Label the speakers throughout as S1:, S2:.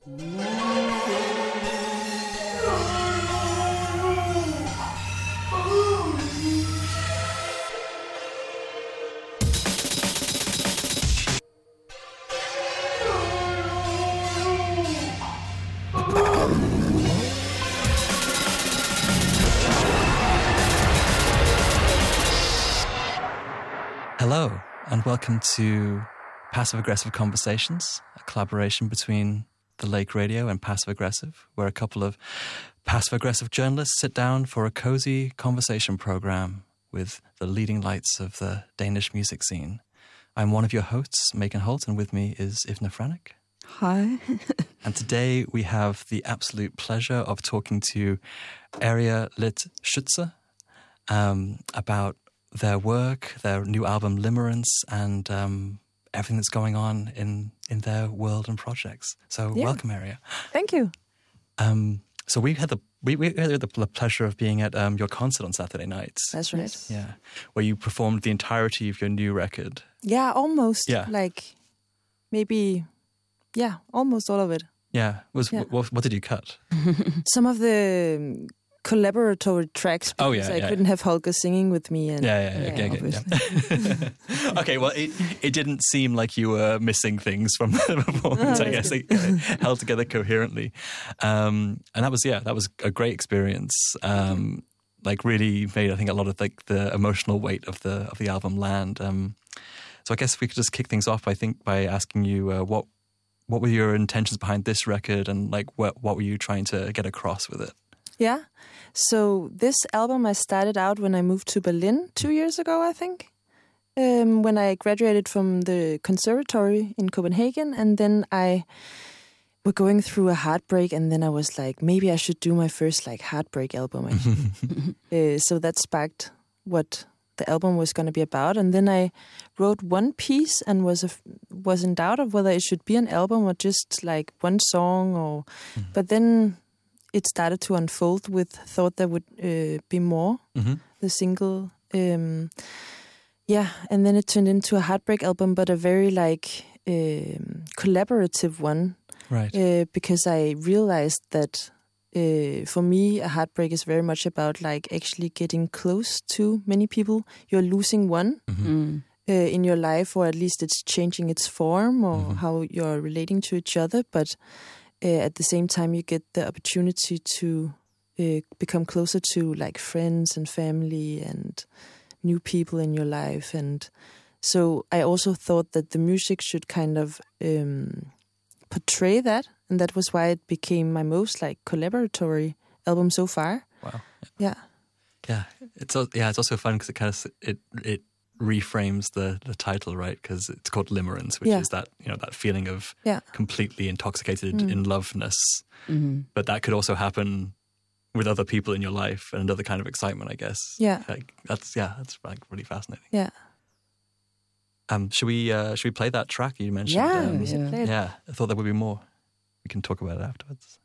S1: Hello, and welcome to Passive Aggressive Conversations, a collaboration between The Lake Radio and Passive Aggressive, where a couple of passive aggressive journalists sit down for a cozy conversation program with the leading lights of the Danish music scene. I'm one of your hosts, Megan Holt, and with me is Ivna Franek.
S2: Hi.
S1: And today we have the absolute pleasure of talking to Aria Lit Schütze about their work, their new album Limerence, and everything that's going on in their world and projects. So welcome, Aria.
S2: Thank you.
S1: So we had the pleasure of being at your concert on Saturday night.
S2: That's right.
S1: Yeah, where you performed the entirety of your new record.
S2: Yeah, almost.
S1: Yeah.
S2: Like maybe, almost all of it.
S1: Yeah. What did you cut?
S2: Some of the collaboratory tracks because I couldn't have Holger singing with me. And,
S1: Yeah. Okay, well, it didn't seem like you were missing things from the performance. I guess it held together coherently, and that was a great experience. Like really made, I think, a lot of the emotional weight of the album land. So I guess we could just kick things off, I think, by asking you what were your intentions behind this record, and like what were you trying to get across with it?
S2: Yeah. So this album I started out when I moved to Berlin 2 years ago, I think, when I graduated from the conservatory in Copenhagen. And then I were going through a heartbreak, and then I was like, maybe I should do my first heartbreak album. So that sparked what the album was going to be about. And then I wrote one piece and was in doubt of whether it should be an album or just like one song. But then it started to unfold with thought there would be more, the single. And then it turned into a heartbreak album, but a very collaborative one.
S1: Right.
S2: Because I realized that for me, a heartbreak is very much about actually getting close to many people. You're losing one in your life, or at least it's changing its form or how you're relating to each other. But at the same time, you get the opportunity to become closer to friends and family and new people in your life. And so I also thought that the music should kind of portray that. And that was why it became my most collaboratory album so far.
S1: Wow.
S2: Yeah.
S1: Yeah. It's also fun because it kind of it reframes the title, right? Because it's called Limerence, which is that that feeling of completely intoxicated in loveness. But that could also happen with other people in your life and another kind of excitement, I guess.
S2: Yeah.
S1: That's really fascinating.
S2: Yeah.
S1: Should we play that track you mentioned?
S2: Yeah, we should play it.
S1: Yeah, I thought there would be more. We can talk about it afterwards.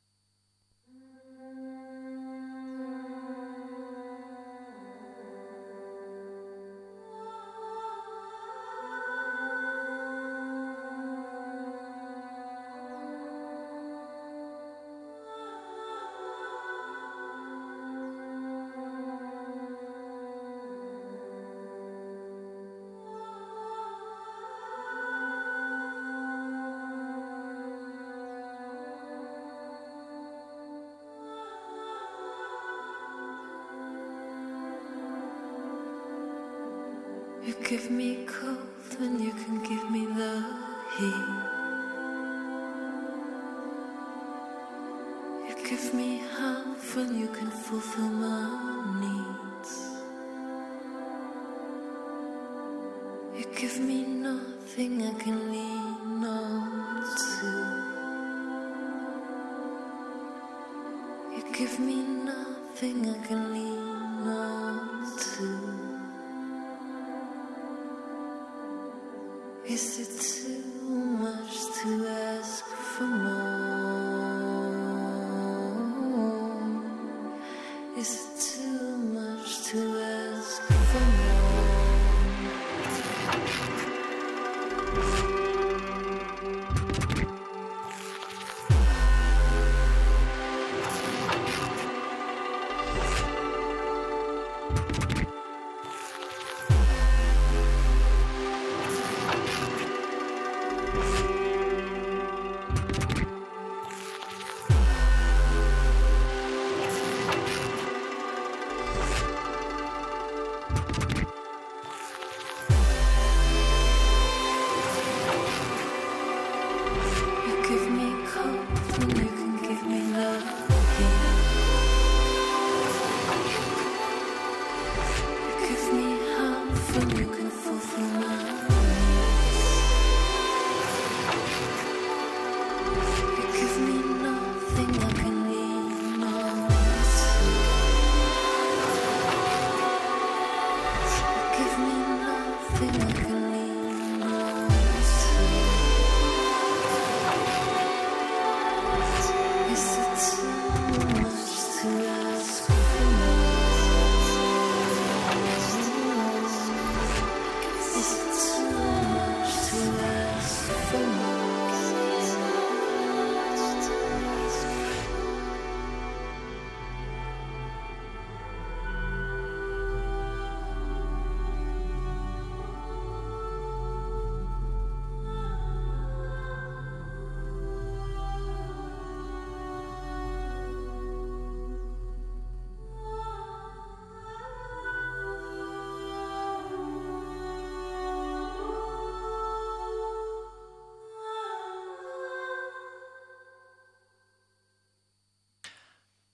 S3: You give me cold when you can give me the heat. You give me half when you can fulfill my needs. You give me nothing I can lean on to. You give me nothing I can lean on to. Is it too much to ask for more? Is it too much to ask for more?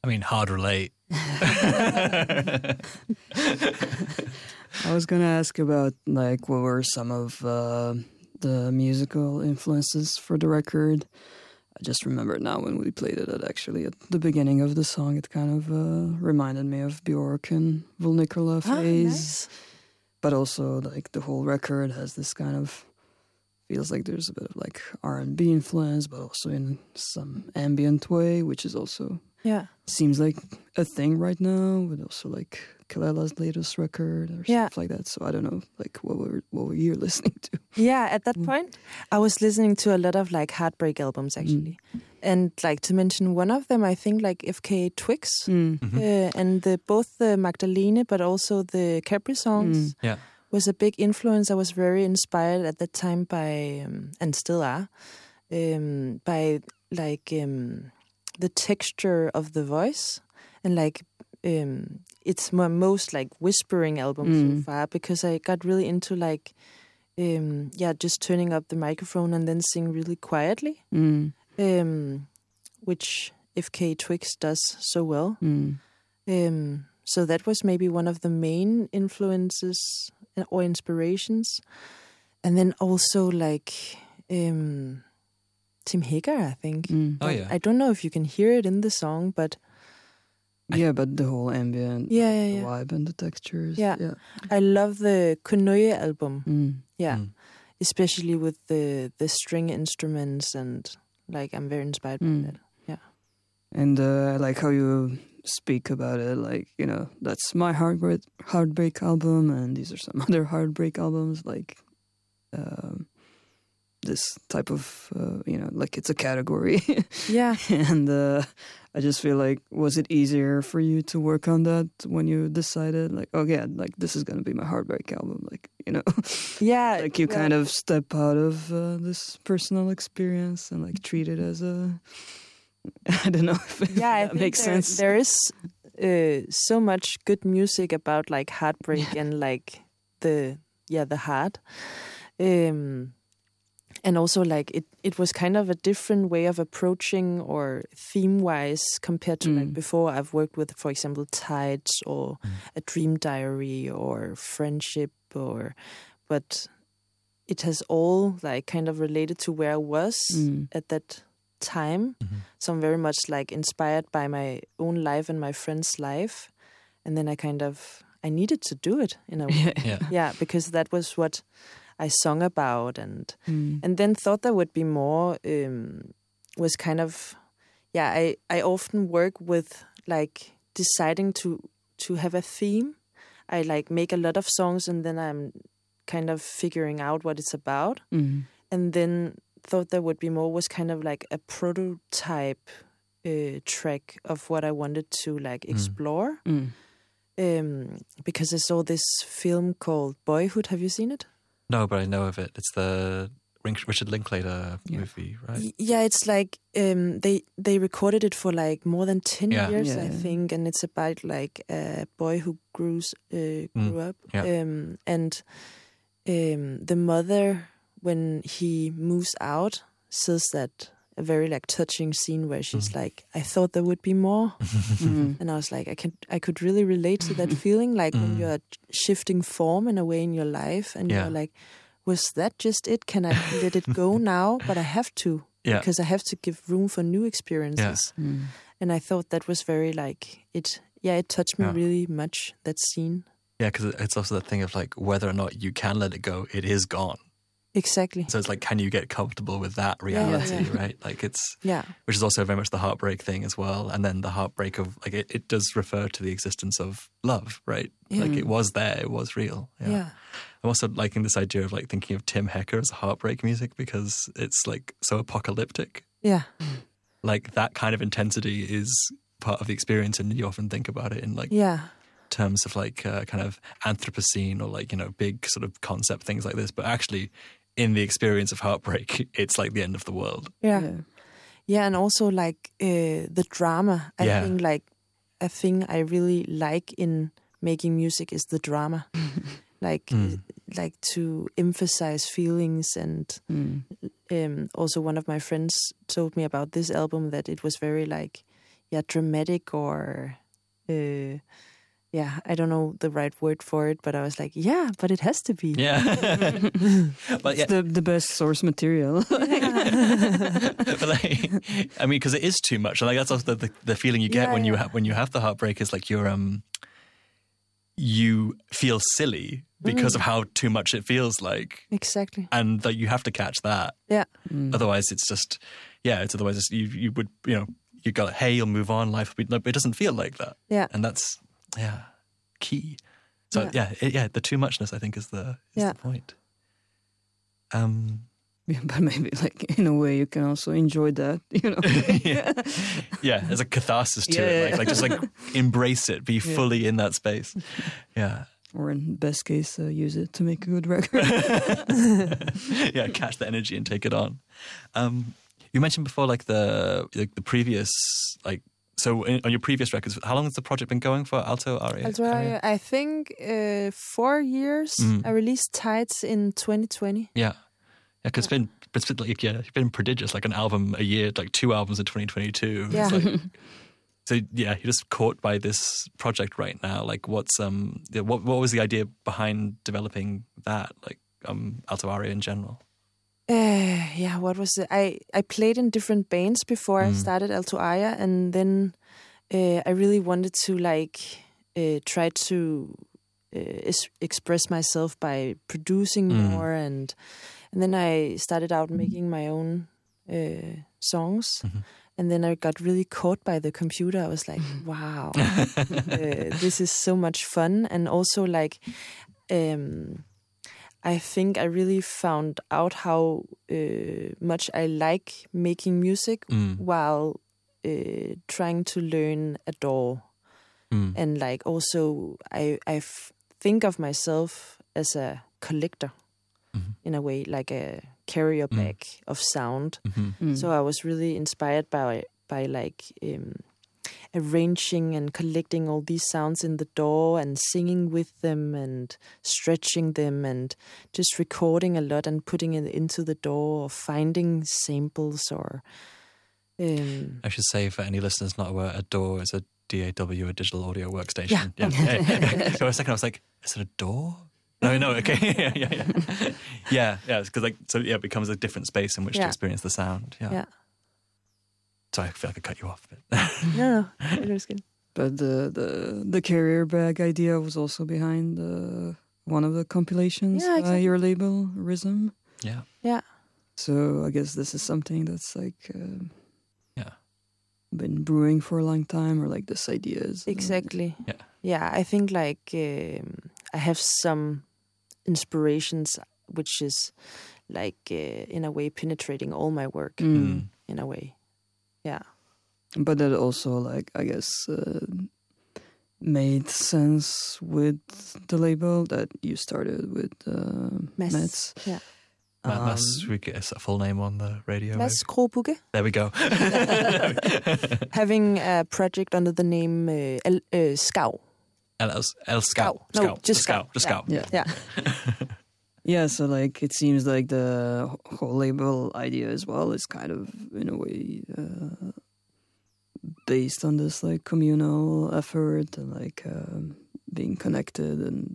S1: I mean, hard relate.
S4: I was gonna ask about like what were some of the musical influences for the record. I just remember now when we played it that actually at the beginning of the song it kind of reminded me of Björk and Vulnicola phase.
S2: Nice.
S4: But also like the whole record has this kind of feels like there's a bit of like R&B influence, but also in some ambient way, which is also
S2: Yeah.
S4: seems like a thing right now, with also like Kalela's latest record or stuff like that. So I don't know, like what were you listening to?
S2: Yeah, at that point, I was listening to a lot of like heartbreak albums actually, and like to mention one of them, I think like FKA Twigs, and both the Magdalene, but also the Capri songs
S1: Yeah.
S2: was a big influence. I was very inspired at that time by, and still are, by like the texture of the voice, and like it's my most like whispering album so far, because I got really into like just turning up the microphone and then sing really quietly, which FK Twigs does so well. So that was maybe one of the main influences or inspirations. And then also like Tim Hager, I think.
S1: Oh, yeah.
S2: I don't know if you can hear it in the song, but
S4: Yeah, but the whole ambient the vibe and the textures.
S2: Yeah. I love the Konoye album. Yeah. Especially with the string instruments, and like I'm very inspired by that. Yeah.
S4: And I like how you speak about it, like, you know, that's my heartbreak album, and these are some other heartbreak albums, like this type of, you know, like it's a category.
S2: Yeah.
S4: And I just feel like, was it easier for you to work on that when you decided, like, oh yeah, like this is going to be my heartbreak album, like, you know?
S2: Yeah.
S4: Like you kind of step out of this personal experience and like treat it as a, I don't know if
S2: I
S4: that
S2: think
S4: makes sense.
S2: There is so much good music about like heartbreak and like the heart. And also like it was kind of a different way of approaching or theme-wise compared to like before. I've worked with, for example, Tides or A Dream Diary or Friendship, but it has all like kind of related to where I was at that time. So I'm very much like inspired by my own life and my friend's life. And then I needed to do it in a way. Yeah, because that was what I sung about, and then thought there would be more, was kind of, I often work with like deciding to have a theme. I like make a lot of songs and then I'm kind of figuring out what it's about. And then thought there would be more was kind of like a prototype track of what I wanted to like explore. Because I saw this film called Boyhood. Have you seen it?
S1: No, but I know of it. It's the Richard Linklater movie, right?
S2: Yeah, it's like they recorded it for like more than 10 years, I think, and it's about like a boy who grew up, and the mother, when he moves out, says that a very like touching scene where she's like, "I thought there would be more," and I was like, I could really relate to that feeling, like when you're shifting form in a way in your life, and you're like, "Was that just it? Can I let it go now? But I have to, because I have to give room for new experiences." And I thought that was very like it. Yeah, it touched me really much, that scene.
S1: Yeah, because it's also that thing of like whether or not you can let it go, it is gone.
S2: Exactly.
S1: So it's like, can you get comfortable with that reality, right? Like it's, which is also very much the heartbreak thing as well. And then the heartbreak of, like, it does refer to the existence of love, right? Like it was there, it was real. I'm also liking this idea of like thinking of Tim Hecker as heartbreak music because it's like so apocalyptic.
S2: Yeah.
S1: Like that kind of intensity is part of the experience, and you often think about it in like terms of like kind of Anthropocene or like, you know, big sort of concept things like this. But actually, in the experience of heartbreak, it's like the end of the world.
S2: Yeah, and also like the drama. I think like a thing I really like in making music is the drama. Like to emphasize feelings, and also one of my friends told me about this album that it was very like, dramatic or I don't know the right word for it, but I was like, yeah, but it has to be.
S1: Yeah. But yeah.
S4: It's the best source material.
S1: But like, I mean, because it is too much. Like that's also the feeling you get when you have the heartbreak is like you feel silly because of how too much it feels like.
S2: Exactly.
S1: And that you have to catch that.
S2: Yeah.
S1: Otherwise, it's just you would you go, hey, you'll move on. Life will be. But it doesn't feel like that.
S2: Yeah.
S1: And that's key. So the too muchness I think is the point.
S4: But maybe like in a way you can also enjoy that,
S1: There's a catharsis to it. Like just like embrace it, be fully in that space. Yeah.
S4: Or in best case, use it to make a good record.
S1: Catch the energy and take it on. You mentioned before like the previous like. So on your previous records, how long has the project been going for, Alto Aria?
S2: Alto Aria, I think 4 years. I released Tides in 2020.
S1: Yeah, because it's been like it's been prodigious, like an album a year, like 2 albums in 2022.
S2: Yeah.
S1: It's like, so you're just caught by this project right now. Like, what's what was the idea behind developing that, like Alto Aria in general?
S2: What was it? I played in different bands before I started Alto Aria, and then I really wanted to like try to express myself by producing more, and then I started out making my own songs, and then I got really caught by the computer. I was like, wow, this is so much fun, and also like. I think I really found out how much I like making music while trying to learn a DAW. And like also I think of myself as a collector in a way, like a carrier bag of sound. So I was really inspired by like arranging and collecting all these sounds in the DAW and singing with them and stretching them and just recording a lot and putting it into the DAW or finding samples or...
S1: I should say for any listeners not aware, a DAW is a DAW, a digital audio workstation. Yeah. So a second I was like, is it a DAW? No, okay. Yeah, because like, so yeah, it becomes a different space in which to experience the sound. Yeah. Sorry, I feel like I cut you off a bit.
S2: No, it was good.
S4: But the carrier bag idea was also behind one of the compilations by your label, Rhythm.
S2: Yeah.
S4: So I guess this is something that's like been brewing for a long time, or like this idea is
S2: exactly. Yeah. I think like I have some inspirations, which is like in a way penetrating all my work in a way. Yeah.
S4: But that also, like, I guess, made sense with the label that you started with Mads.
S2: Yeah.
S1: Mads, we get a full name on the radio.
S2: Mads Krogbukke.
S1: There we go.
S2: Having a project under the name Skau.
S1: El Skau.
S2: No, just
S1: Skau.
S2: Just
S1: Skau.
S2: Yeah.
S4: Yeah, so like it seems like the whole label idea as well is kind of in a way based on this like communal effort and like being connected and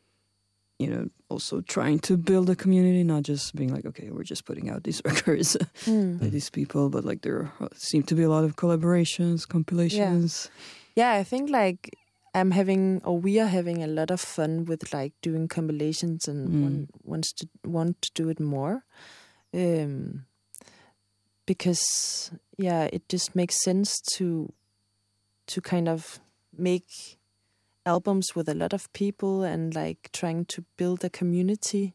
S4: also trying to build a community, not just being like, okay, we're just putting out these records by these people, but like there seem to be a lot of collaborations, compilations.
S2: Yeah, I think like we are having a lot of fun with like doing compilations and want to do it more, because it just makes sense to kind of make albums with a lot of people and like trying to build a community.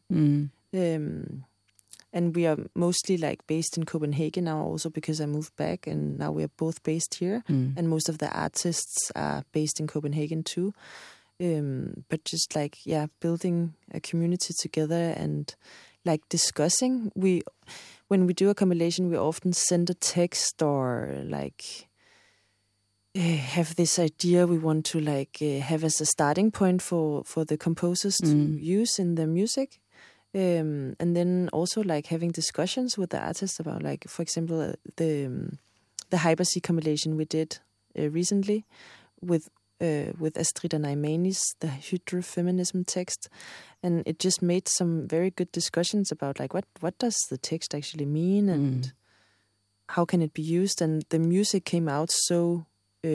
S2: And we are mostly like based in Copenhagen now also because I moved back and now we are both based here. And most of the artists are based in Copenhagen too. But just like, building a community together and like discussing. When we do a compilation, we often send a text or like have this idea we want to like have as a starting point for the composers to use in their music. And then also like having discussions with the artists about like, for example, the Hypersea compilation we did recently with Astrida Naimani's The Hydrofeminism text, and it just made some very good discussions about like what does the text actually mean and how can it be used, and the music came out so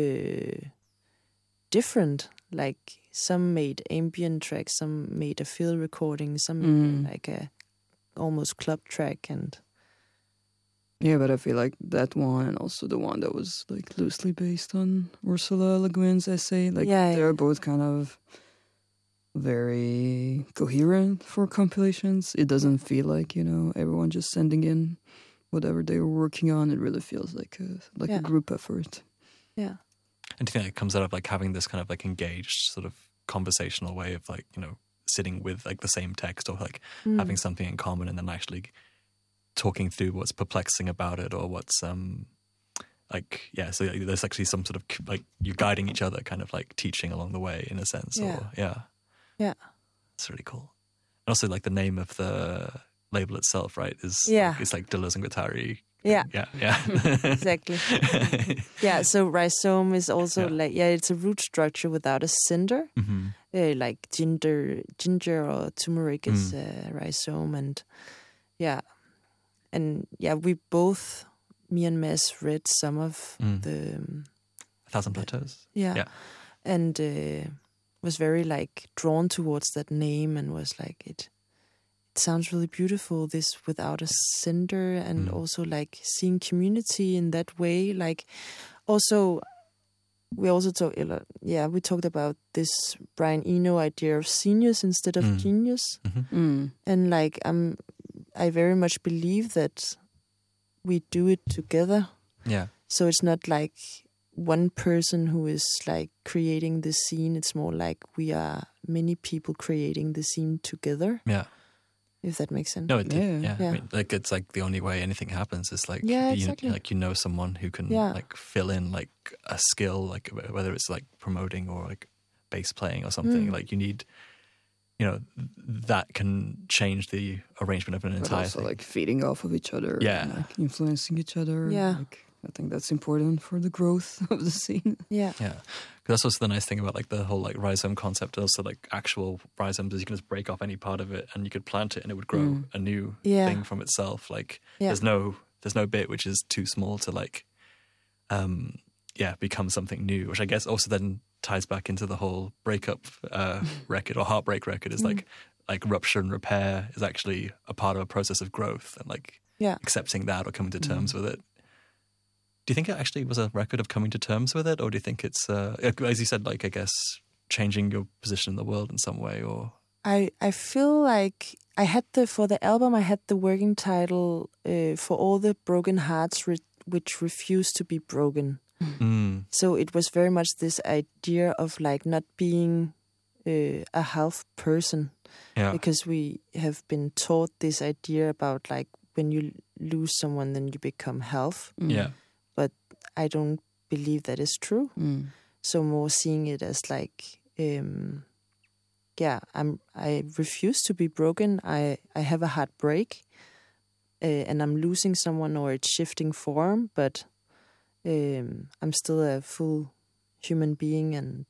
S2: different. Like some made ambient tracks, some made a field recording, some made like a almost club track, and
S4: Yeah, but I feel like that one and also the one that was like loosely based on Ursula Le Guin's essay, like they're both kind of very coherent for compilations. It doesn't feel like, you know, everyone just sending in whatever they were working on. It really feels like a group effort.
S2: Yeah.
S1: And do you think it comes out of like having this kind of like engaged sort of conversational way of like, you know, sitting with like the same text or like having something in common and then actually talking through what's perplexing about it or what's like, yeah, so there's actually some sort of like you're guiding each other, kind of like teaching along the way in a sense.
S2: Yeah.
S1: Or yeah. It's really cool. And also like the name of the label itself, right, is it's like Deleuze and Guattari. Yeah.
S2: Exactly. Yeah, so rhizome is also like it's a root structure without a cinder. Like ginger or turmeric is rhizome, and we both, me and Mads, read some of the
S1: 1,000 Plateaus.
S2: And was very like drawn towards that name and was like it sounds really beautiful, this without a cinder, and also like seeing community in that way. Like also we talked about this Brian Eno idea of seniors instead of genius. And like I very much believe that we do it together. So it's not like one person who is like creating the scene. It's more like we are many people creating the scene together. If that makes sense.
S1: No, it did. I mean, like it's like the only way anything happens is like you know someone who can like fill in like a skill, like whether it's like promoting or like bass playing or something. Like you need, you know, that can change the arrangement of an entire
S4: also
S1: thing.
S4: Like feeding off of each other, and, like influencing each other. Like, I think that's important for the growth of the scene.
S1: That's also the nice thing about like the whole like rhizome concept, and also like actual rhizomes is you can just break off any part of it and you could plant it and it would grow a new thing from itself. Like there's no bit which is too small to like become something new, which I guess also then ties back into the whole breakup record or heartbreak record is like rupture and repair is actually a part of a process of growth and like accepting that or coming to terms with it. Do you think it actually was a record of coming to terms with it, or do you think it's, as you said, like I guess changing your position in the world in some way? Or
S2: I feel like I had for the album I had the working title for all the broken hearts which refuse to be broken. So it was very much this idea of like not being a half person, because we have been taught this idea about like when you lose someone then you become half. But I don't believe that is true. So more seeing it as like, I refuse to be broken. I have a heartbreak, and I'm losing someone or it's shifting form, but I'm still a full human being, and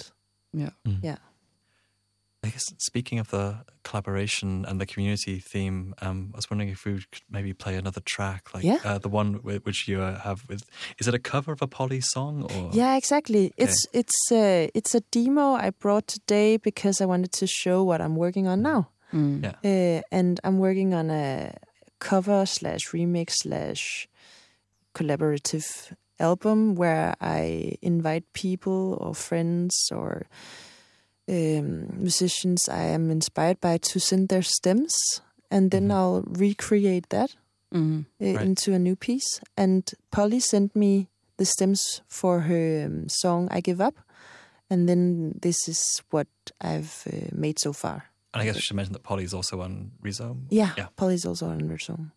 S1: I guess speaking of the collaboration and the community theme, I was wondering if we could maybe play another track, like the one which you have with. Is it a cover of a Polly song? Or?
S2: Yeah, exactly. Okay. It's a demo I brought today because I wanted to show what I'm working on now. And I'm working on a cover / remix / collaborative album where I invite people or friends or musicians I am inspired by to send their stems, and then I'll recreate that into a new piece. And Polly sent me the stems for her song I Give Up, and then this is what I've made so far.
S1: And I guess we should mention that Polly's also on Rhizome.
S2: Yeah, Polly's also on Rhizome.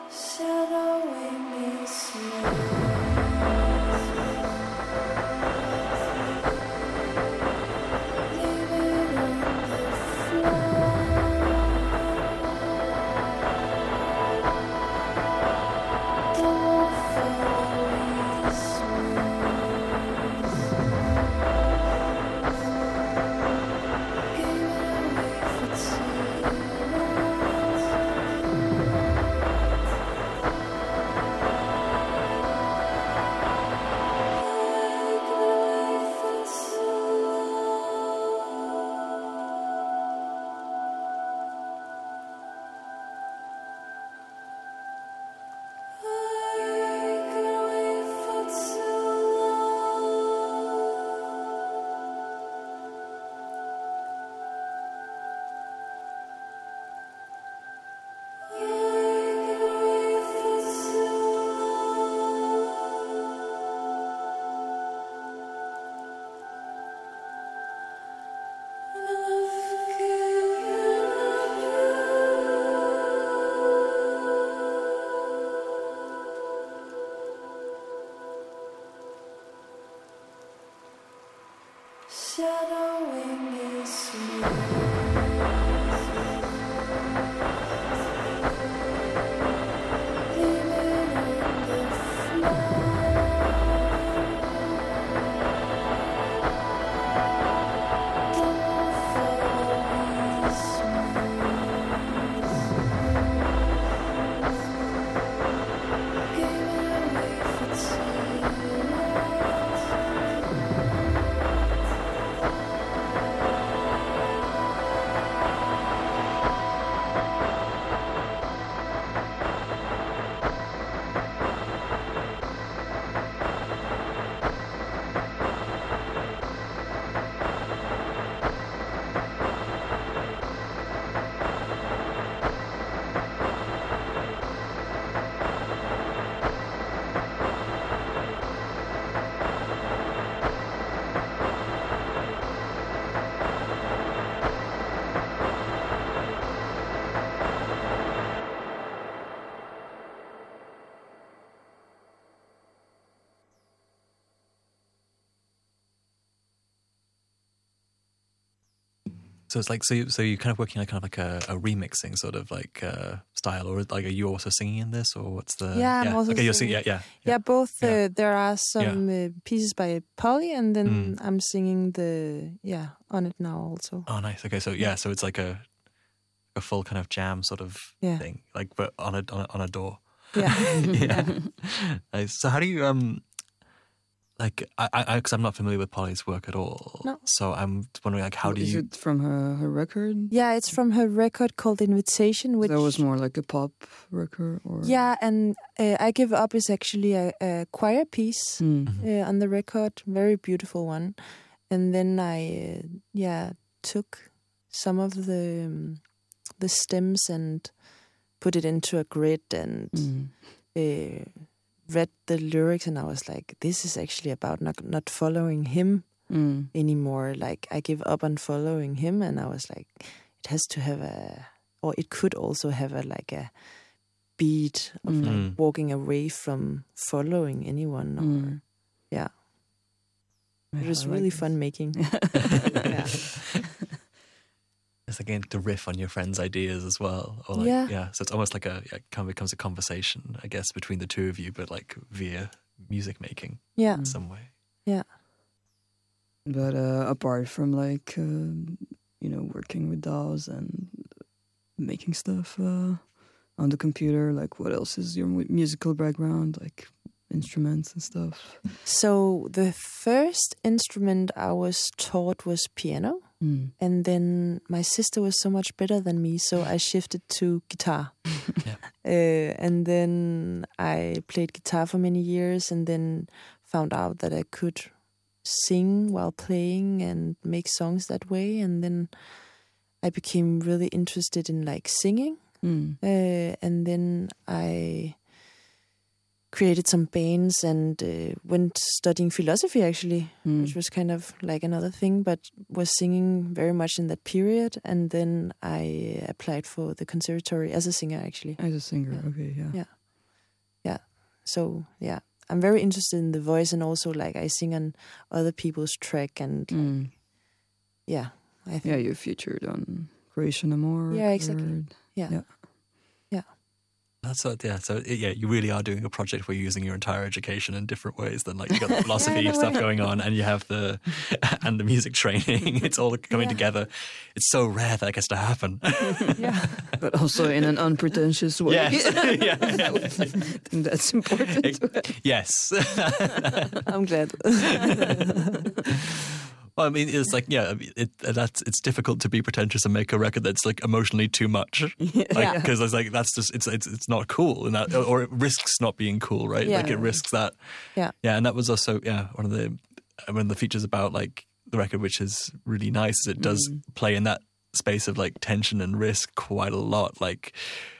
S3: Shadowing is smooth. Leave it on the floor. Don't follow his rules. Gave it away for too shadowing is smooth. Leave it on the floor. Don't follow his rules. Gave it away for too
S1: So it's like, so you're kind of working like kind of like a remixing sort of like style, or like are you also singing in this, or what's the?
S2: Yeah, I'm also
S1: okay, you're
S2: singing.
S1: singing.
S2: Yeah, both.
S1: Yeah.
S2: There are some pieces by Polly, and then I'm singing on it now also.
S1: Oh, nice. Okay, so so it's like a full kind of jam sort of thing, like but on a door.
S2: Yeah.
S1: Yeah. Nice. So how do you like because I'm not familiar with Polly's work at all.
S2: No.
S1: So I'm wondering like how do
S4: Is
S1: you?
S4: it from her record?
S2: Yeah, it's from her record called Invitation, which
S4: That was more like a pop record, or
S2: yeah, and I Give Up is actually a choir piece on the record, very beautiful one. And then I took some of the stems and put it into a grid and read the lyrics, and I was like, this is actually about not following him anymore. Like, I give up on following him, and I was like, it has to have or it could also have a beat of like walking away from following anyone. Or, it was really fun making. Yeah.
S1: It's again to riff on your friend's ideas as well, or like, so it's almost like it kind of becomes a conversation, I guess, between the two of you, but like via music making, in some way.
S2: Yeah.
S4: But apart from like working with DAWs and making stuff on the computer, like what else is your musical background, like instruments and stuff?
S2: So the first instrument I was taught was piano. And then my sister was so much better than me, so I shifted to guitar. And then I played guitar for many years, and then found out that I could sing while playing and make songs that way. And then I became really interested in like singing. And then I created some bands and went studying philosophy, actually, which was kind of like another thing, but was singing very much in that period. And then I applied for the conservatory as a singer, actually.
S4: As a singer, okay, yeah.
S2: Yeah. So yeah, I'm very interested in the voice, and also like I sing on other people's track, and yeah, I think.
S4: Yeah, you featured on Creation Amor.
S2: Yeah, exactly. Yeah.
S1: That's what, yeah. So you really are doing a project where you're using your entire education in different ways. Then, like, you got the philosophy
S2: in a
S1: stuff
S2: way.
S1: going on, and you have the music training. It's all coming together. It's so rare that gets to happen.
S2: Yeah.
S4: But also in an unpretentious way.
S1: Yes, yeah.
S4: I think that's important.
S1: Yes.
S2: I'm glad.
S1: Well, I mean, it's like, it's difficult to be pretentious and make a record that's like emotionally too much, because it's like that's just it's not cool, and that, or it risks not being cool, right?
S2: Yeah.
S1: Like it risks that.
S2: Yeah.
S1: And that was also one of the features about like the record, which is really nice, is it does play in that space of like tension and risk quite a lot, like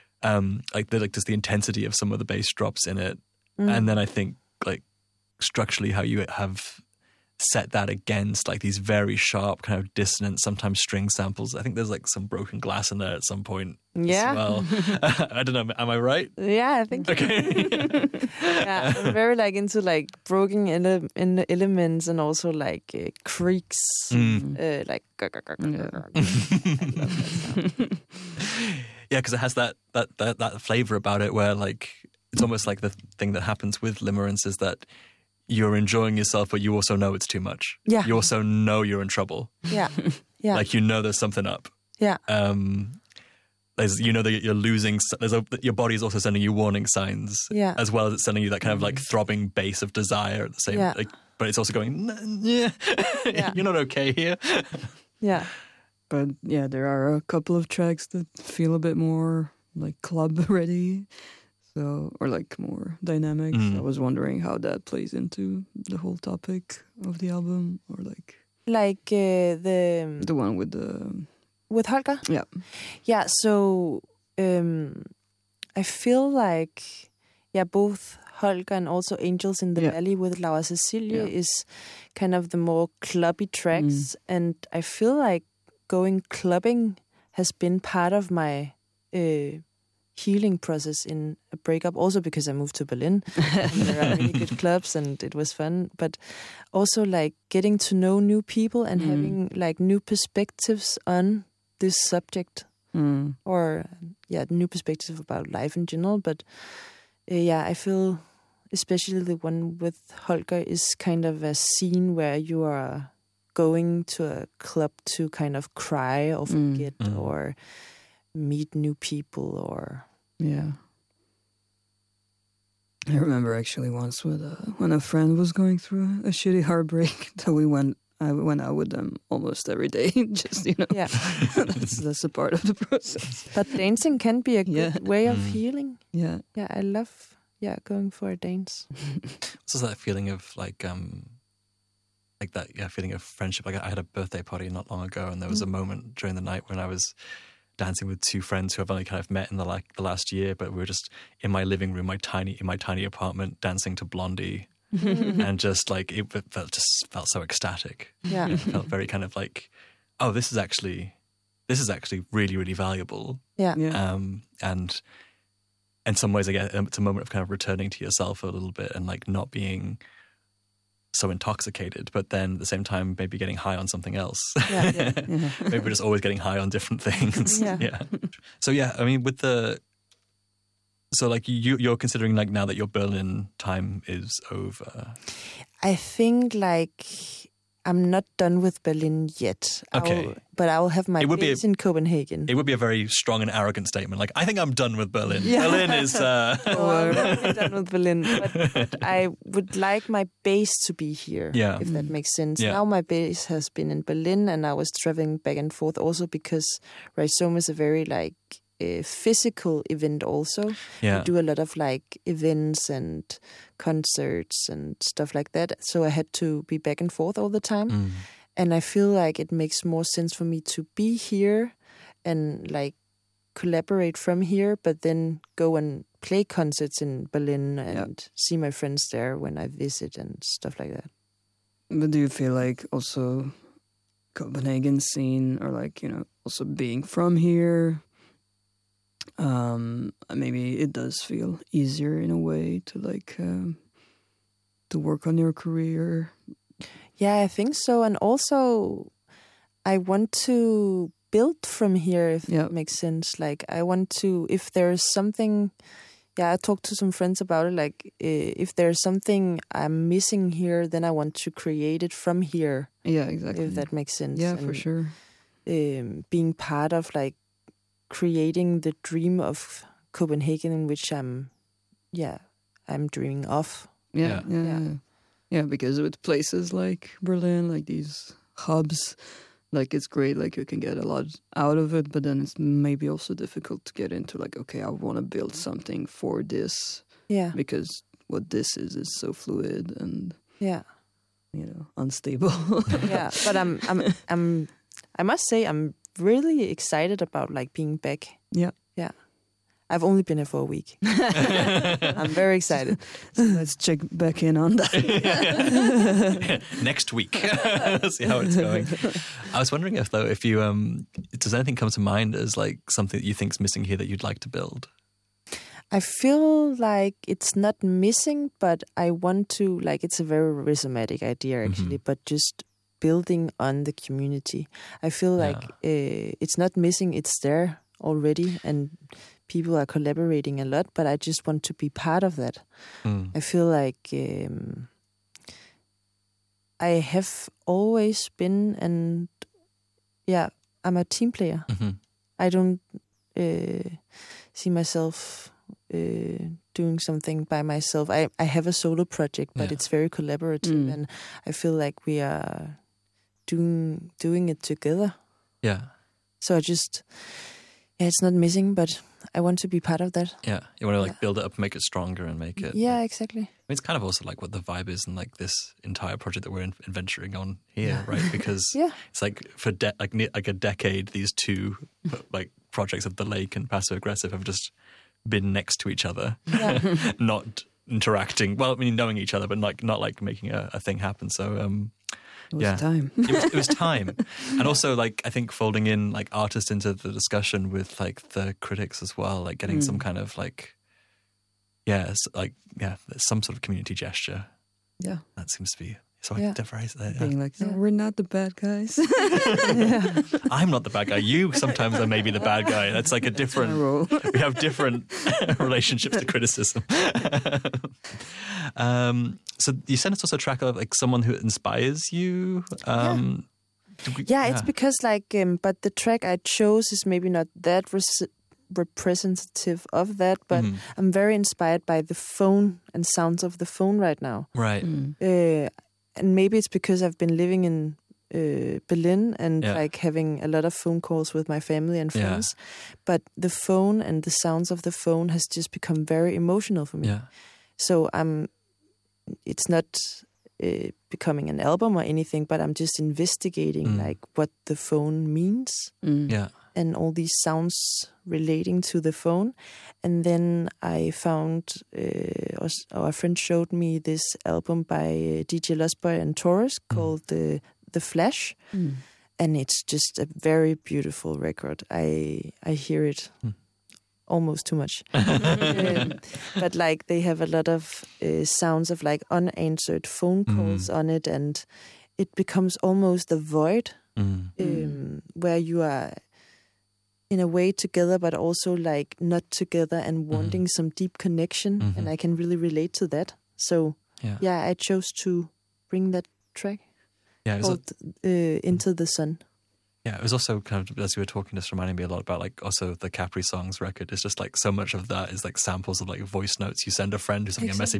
S1: just the intensity of some of the bass drops in it, and then I think like structurally how you have set that against like these very sharp kind of dissonant, sometimes string samples. I think there's like some broken glass in there at some point
S2: Yeah.
S1: as well. I don't know, am I right?
S2: Yeah, I think.
S1: Okay.
S2: Yeah, I'm very like into like broken elements, and also like creaks, like. I love that sound.
S1: Yeah, because it has that flavor about it where like it's almost like the thing that happens with Limerence is that you're enjoying yourself, but you also know it's too much.
S2: Yeah.
S1: You also know you're in trouble.
S2: Yeah, yeah,
S1: Like you know there's something up.
S2: yeah,
S1: You know that you're losing. Your body is also sending you warning signs,
S2: Yeah.
S1: as well as it's sending you that kind of like throbbing bass of desire at the same.
S2: Yeah.
S1: Like, but it's also going, yeah,
S2: Yeah.
S1: you're not okay here.
S2: yeah.
S4: But yeah, there are a couple of tracks that feel a bit more like club ready, so or like more dynamic. I was wondering how that plays into the whole topic of the album, or like
S2: The
S4: one with the
S2: with Holger.
S4: yeah.
S2: Yeah, so I feel like both Holger and also Angels in the Valley with Laura Cecilia is kind of the more clubby tracks, and I feel like going clubbing has been part of my healing process in a breakup, also because I moved to Berlin and there are really good clubs and it was fun, but also like getting to know new people and having like new perspectives on this subject, or new perspective about life in general. But I feel especially the one with Holger is kind of a scene where you are going to a club to kind of cry or forget or meet new people, or
S4: I remember actually once with when a friend was going through a shitty heartbreak that I went out with them almost every day. Just that's a part of the process.
S2: But dancing can be a good way of healing.
S4: Yeah,
S2: I love going for a dance.
S1: So that feeling of like that feeling of friendship. Like I had a birthday party not long ago, and there was a moment during the night when I was dancing with two friends who I've only kind of met in the last year, but we were just in my living room, in my tiny apartment, dancing to Blondie, and just like it felt so ecstatic.
S2: Yeah,
S1: it felt very kind of like, oh, this is actually really, really valuable.
S2: Yeah.
S1: And in some ways, again, it's a moment of kind of returning to yourself a little bit and like not being so intoxicated, but then at the same time maybe getting high on something else. Maybe we're just always getting high on different things. So I mean, you're considering like now that your Berlin time is over.
S2: I think like I'm not done with Berlin yet.
S1: Okay.
S2: But I will have my days in Copenhagen.
S1: It would be a very strong and arrogant statement. Like, I think I'm done with Berlin.
S2: Yeah.
S1: Berlin is...
S2: I'm not done with Berlin. But I would like my base to be here, if that makes sense.
S1: Yeah.
S2: Now my base has been in Berlin, and I was traveling back and forth also because Rhizome is a very like physical event also.
S1: Yeah.
S2: We do a lot of like events and concerts and stuff like that. So I had to be back and forth all the time. And I feel like it makes more sense for me to be here and like collaborate from here, but then go and play concerts in Berlin and see my friends there when I visit and stuff like that.
S4: But do you feel like also Copenhagen scene, or like, also being from here, maybe it does feel easier in a way to like to work on your career.
S2: Yeah, I think so. And also, I want to build from here, if
S4: Yeah.
S2: that makes sense. Like, I want to, if there's something, I talked to some friends about it. Like, if there's something I'm missing here, then I want to create it from here,
S4: Yeah, exactly.
S2: if that makes sense.
S4: Yeah, for
S2: And,
S4: sure.
S2: being part of like creating the dream of Copenhagen, in which I'm dreaming of.
S4: Yeah,
S1: Yeah.
S4: yeah, yeah. Because with places like Berlin, like these hubs, like it's great. Like you can get a lot out of it, but then it's maybe also difficult to get into. Like, okay, I want to build something for this
S2: Yeah,
S4: because what this is so fluid and
S2: yeah,
S4: unstable.
S2: yeah. But I must say I'm really excited about like being back.
S4: Yeah.
S2: I've only been here for a week. I'm very excited.
S4: So let's check back in on that.
S1: Next week. See how it's going. I was wondering if you does anything come to mind as like something that you think's missing here that you'd like to build?
S2: I feel like it's not missing, but I want to, like, it's a very rhizomatic idea actually, but just building on the community. I feel like it's not missing, it's there already, and people are collaborating a lot, but I just want to be part of that. I feel like I have always been, and I'm a team player. I don't see myself doing something by myself. I have a solo project, but it's very collaborative, and I feel like we are doing it together.
S1: Yeah.
S2: So I just, it's not missing, but I want to be part of that.
S1: Yeah. You want to like build it up, make it stronger, and make it.
S2: Yeah, exactly.
S1: I mean, it's kind of also like what the vibe is in like this entire project that we're adventuring on here, right? Because it's like for like a decade, these two like projects of The Lake and Passive Aggressive have just been next to each other, not interacting. Well, I mean, knowing each other, but not like making a thing happen. So
S4: It was time.
S1: it was time. And also, like, I think folding in like artists into the discussion with like the critics as well, like getting some kind of like, some sort of community gesture.
S4: Yeah.
S1: That seems to be so different.
S4: Being like, no, we're not the bad guys.
S1: I'm not the bad guy. You sometimes are maybe the bad guy. That's like a different. We have different relationships to criticism. So you sent us also a track of like someone who inspires you.
S2: It's because like, but the track I chose is maybe not that representative of that, but I'm very inspired by the phone and sounds of the phone right now.
S1: Right.
S2: And maybe it's because I've been living in Berlin and like having a lot of phone calls with my family and friends. But the phone and the sounds of the phone has just become very emotional for me.
S1: Yeah.
S2: So it's not becoming an album or anything, but I'm just investigating like what the phone means.
S1: Yeah.
S2: And all these sounds relating to the phone. And then I found, a friend showed me this album by DJ Lost Boy and Taurus called The Flash. And it's just a very beautiful record. I hear it almost too much. But like they have a lot of sounds of like unanswered phone calls on it. And it becomes almost a void where you are in a way together, but also like not together and wanting some deep connection. And I can really relate to that. So I chose to bring that track called Into the Sun.
S1: Yeah, it was also kind of, as you were talking, just reminding me a lot about like also the Capri Songs record. It's just like so much of that is like samples of like voice notes. You send a friend who's sending a message